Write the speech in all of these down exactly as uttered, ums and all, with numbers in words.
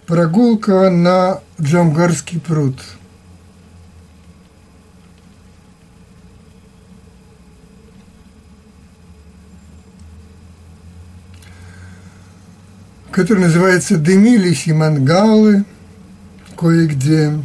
Прогулка на Джамгарский пруд. Который называется «Дымились и мангалы кое-где».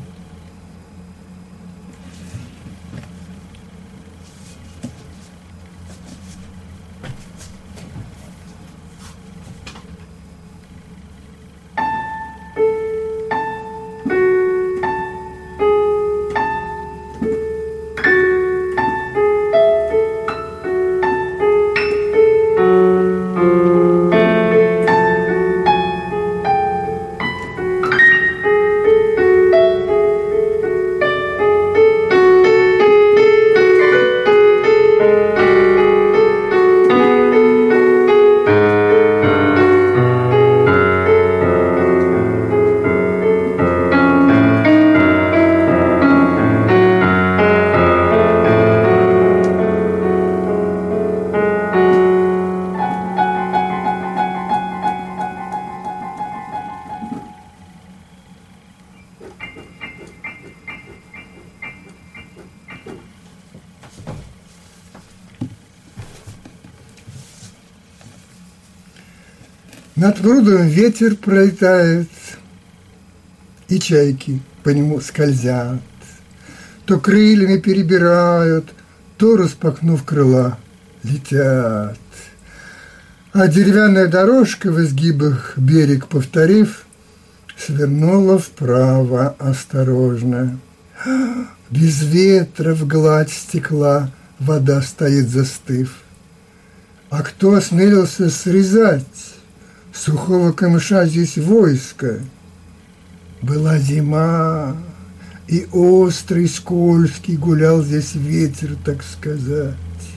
Над прудом ветер пролетает, и чайки по нему скользят, то крыльями перебирают, то, распахнув крыла, летят. А деревянная дорожка в изгибах, берег повторив, свернула вправо осторожно. Без ветра в гладь стекла вода стоит застыв. А кто осмелился срезать сухого камыша здесь войско? Была зима, и острый, скользкий гулял здесь ветер, так сказать.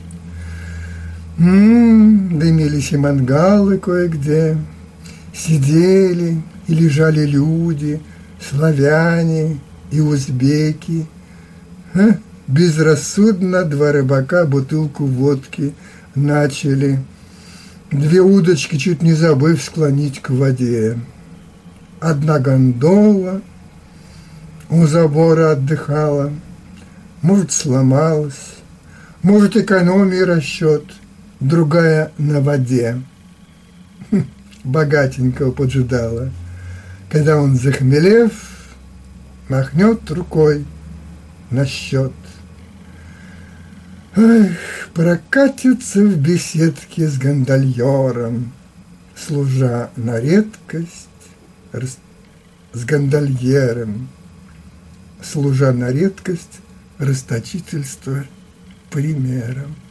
М-м, дымились и мангалы кое-где, сидели и лежали люди, славяне и узбеки. А? Безрассудно два рыбака бутылку водки начали, две удочки, чуть не забыв, склонить к воде. Одна гондола у забора отдыхала, может, сломалась, может, экономии расчет, другая на воде. Хм, богатенького поджидала, когда он, захмелев, махнет рукой на счет. Эх, прокатится в беседке с гондольером, служа на редкость с гондольером, служа на редкость расточительства примером.